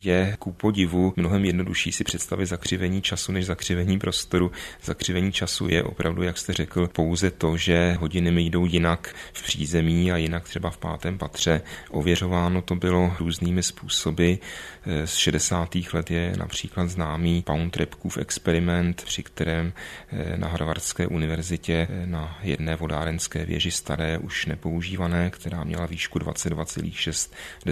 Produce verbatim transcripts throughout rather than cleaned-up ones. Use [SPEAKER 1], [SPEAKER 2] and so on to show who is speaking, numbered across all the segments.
[SPEAKER 1] Je ku podivu mnohem jednodušší si představit zakřivení času než zakřivení prostoru. Zakřivení času je opravdu, jak jste řekl, pouze to, že hodiny mi jdou jinak v přízemí a jinak třeba v pátém patře. Ověřováno to bylo různými způsoby. Z šedesátých let je například známý Pound-Repkův experiment, při kterém na Harvardské univerzitě na jedné vodárenské věži staré, už nepoužívané, která měla výšku dvacet dva celá šest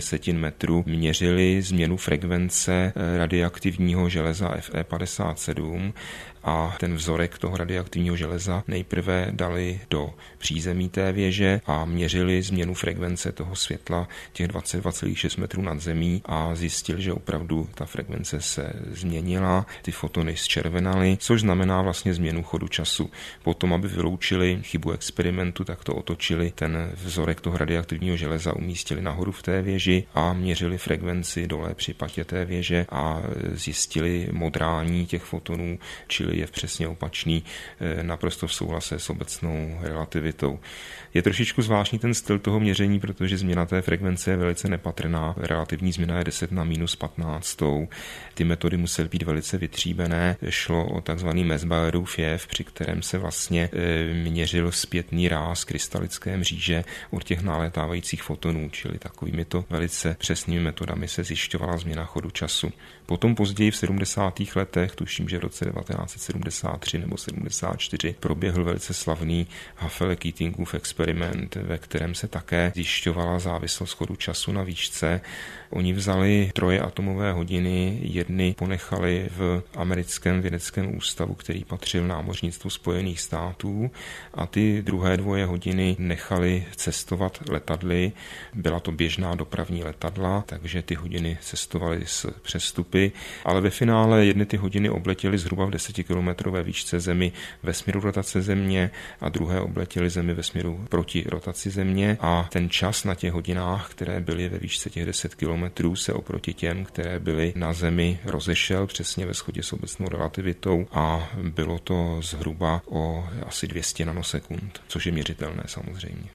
[SPEAKER 1] metrů, měřili změnu frekvence radioaktivního železa F E padesát sedm a ten vzorek toho radioaktivního železa nejprve dali do přízemí té věže a měřili změnu frekvence toho světla těch dvacet dva celá šest metrů nad zemí a zjistili, že opravdu ta frekvence se změnila, ty fotony zčervenaly, což znamená vlastně změnu chodu času. Potom, aby vyloučili chybu experimentu, tak to otočili, ten vzorek toho radioaktivního železa umístili nahoru v té věži a měřili frekvenci dole při patě té věže a zjistili modrání těch fotonů, čili je přesně opačný, naprosto v souhlase s obecnou relativitou. Je trošičku zvláštní ten styl toho měření, protože změna té frekvence je velice nepatrná. Relativní změna je deset na minus patnáct. Ty metody musely být velice vytříbené. Šlo o takzvaný Mesbayerův jev, při kterém se vlastně měřil zpětný ráz krystalické mříže od těch nalétávajících fotonů, čili takovými to velice přesnými metodami se zjišťovala změna chodu času. Potom později v sedmdesátých letech, tuším, že v roce devatenáct set sedmdesát tři nebo sedmdesát čtyři, proběhl velice slavný Haffele-Keatingův experiment, ve kterém se také zjišťovala závislost chodu času na výšce. Oni vzali troje atomové hodiny, jedny ponechali v americkém vědeckém ústavu, který patřil námořnictvu Spojených států, a ty druhé dvoje hodiny nechali cestovat letadly. Byla to běžná dopravní letadla, takže ty hodiny cestovaly s přestupy, ale ve finále jedny ty hodiny obletěly zhruba v desetikilometrové výšce Zemi ve směru rotace Země a druhé obletěly Zemi ve směru proti rotaci Země a ten čas na těch hodinách, které byly ve výšce těch deset kilometrů, se oproti těm, které byly na Zemi, rozešel přesně ve shodě s obecnou relativitou a bylo to zhruba o asi dvě stě nanosekund, což je měřitelné samozřejmě.